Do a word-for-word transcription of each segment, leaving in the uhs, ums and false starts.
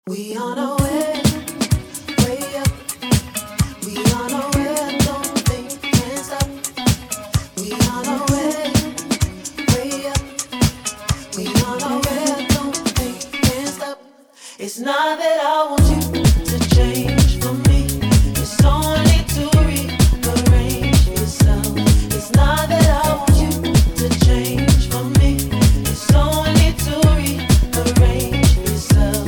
We on our way, way up. We on our way, don't think can't stop. We on our way, way up. We on our way, don't think can't stop. It's not that I want you to change for me. It's only to rearrange yourself. It's not that I want you to change for me. It's only to rearrange yourself.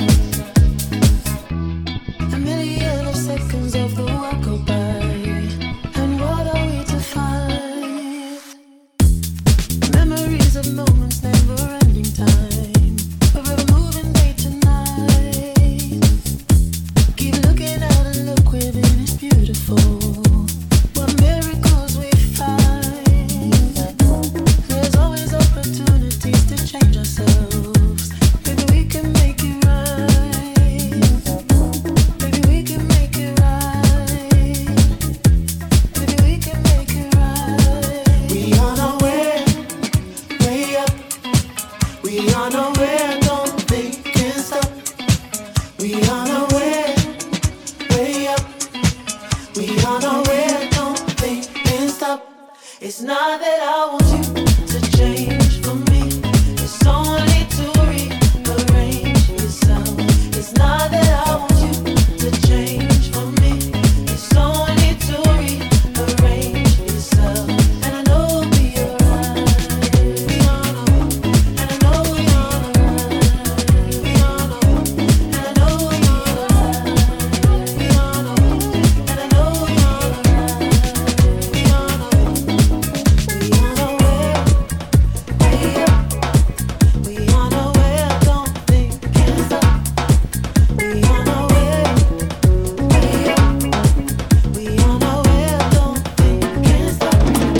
A million of seconds of the walk go by, and what are we to find? Memories of moments, never-ending time, forever moving day to night. Keep looking out and look within, it's beautiful. What miracles we find. There's always opportunities to change ourselves. Maybe we can make it right. Maybe we can make it right. Maybe we can make it right. We on our way, way up. We on our way, don't think can't stop. We on our way, way up. We on our way, don't think can't stop. It's not that I want you to change for me. It's only to rearrange yourself. It's not that I want you to change for me. It's only to rearrange yourself. And I know we'll be alright. We on our way, and I know we on our right. We on our way, and I know we on our right. We on our way, and I know we on our right. We on our way, we on our way, way up. We on our way, I don't think can't stop. We on our way, way up. We on our way, I don't think can't stop.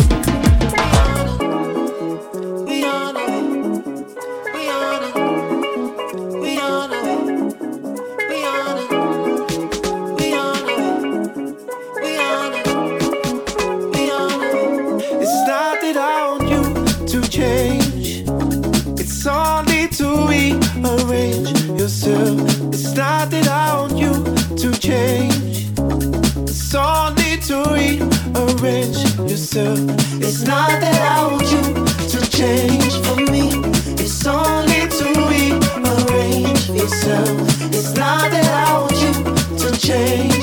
We on our way, we on our we on our way, we on our we on our we on our we on our. It's not that I want you to change. It's only to rearrange yourself. It's not that I want you to change. It's only to rearrange yourself. It's not that I want you to change for me. It's only to rearrange yourself. It's not that I want you to change